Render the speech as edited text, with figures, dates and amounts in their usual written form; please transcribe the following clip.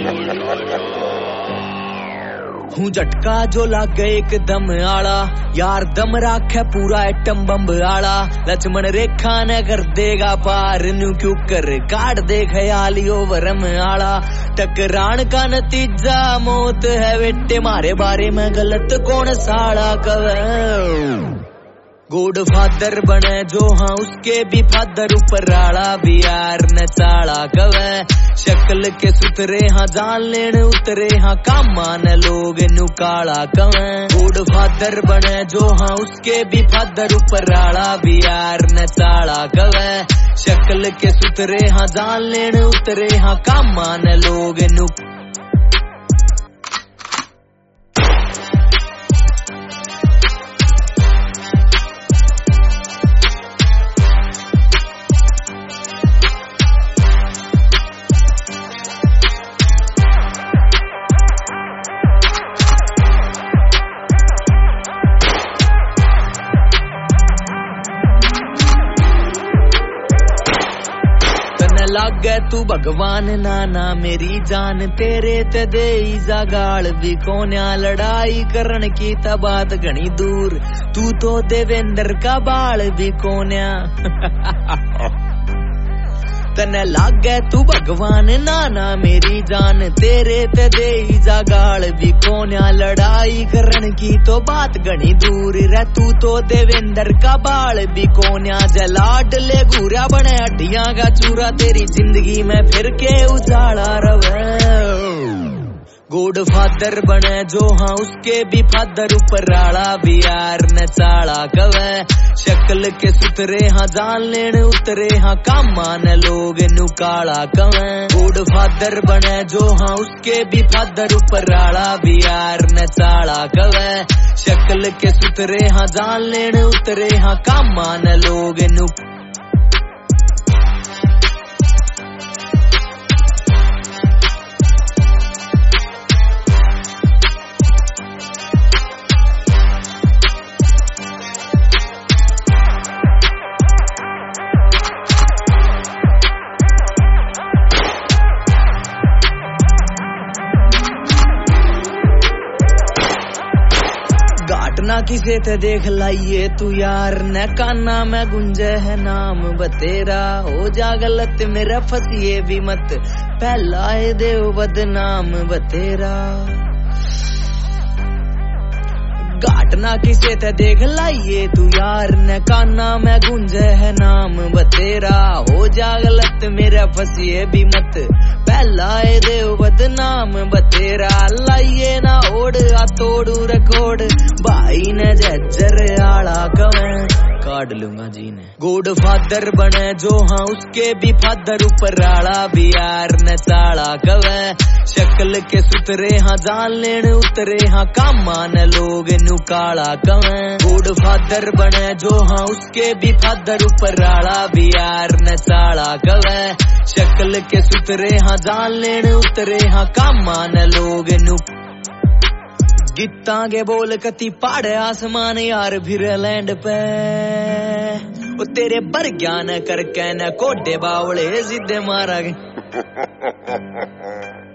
हूँ झटका जो लागे एकदम आला, यार दम राखे पूरा एटम बम्ब आला। लक्ष्मण रेखा न कर देगा पार, न्यू क्यों कर काट दे ख्यालियो वरम आला। टकरान का नतीजा मौत है बेटे, मारे बारे में गलत कौन साड़ा कवे। गॉड फादर बने जो हाँ उसके भी फादर ऊपर आला भी यार न चाड़ा कवे। शक्ल के सुतरे हाँ जान लेन उतरे हाँ काम मान लोग नु काला कवे। गॉड फादर बने जो हाँ उसके भी फादर ऊपर आला भी यार न चाड़ा कवे। शक्ल के सुतरे हाँ जान लेन उतरे हाँ काम मान लोग नु। लागे तू भगवान नाना मेरी जान, तेरे ते दे जागाल भी कोन्या। लड़ाई करण की ता बात घनी दूर, तू तो देवेंद्र का बाल भी कोन्या। तने लागे तू भगवान नाना मेरी जान, तेरे ते दे जागाल भी कोन्या। लड़ाई करण की तो बात घनी दूर रे, तू तो देवेंद्र का बाल भी कोन्या। जलाड ले घूरा बने हड्डियां का चूरा, तेरी जिंदगी में फिर के उजाला रवे। गॉड फादर बने जो हाँ उसके भी फादर ऊपर आला भी यार न चाड़ा कवे। शक्ल के सुतरे हाँ जान लेन उतरे हाँ काम मान लोग नु काला कवे। गॉड फादर बने जो हाँ उसके भी फादर ऊपर आला भी यार न चाड़ा कवे। शक्ल के सुतरे हाँ जान लेन उतरे हाँ काम मान लोग नु। घाटना किसे थे देख लाइए तू यार, न काना में गुंजे है नाम बतेरा। हो जा गलत मेरा फसिए भी मत, पहला है देव बदनाम बतेरा। घाटना किसे थे देख लाइए तू यार, न काना में गुंजे है नाम बतेरा। हो जा गलत मेरा फसिए भी मत, पहला है देव बदनाम बतेरा। लाइए ना ओढ़ आ तोड़ू रिकॉर्ड, भाई ने जज्जर आला कवे काट लूंगा जी ने। गॉड फादर बने जो हाँ उसके भी फादर ऊपर आला भी यार न चाड़ा कवे। शक्ल के सुतरे हाँ जान लेन उतरे हाँ काम मान लोग नु काला कवे। गॉड फादर बने जो हाँ उसके भी फादर ऊपर आला भी यार न चाड़ा कवे। शक्ल के सुतरे हाँ जान लेन उतरे हाँ काम मान लोग नु। गीता के बोल कती पहाड़ आसमान यार फिर लैंड पे, वो तेरे बर ज्ञान करके न कोडे बावले सीधे मारा गए।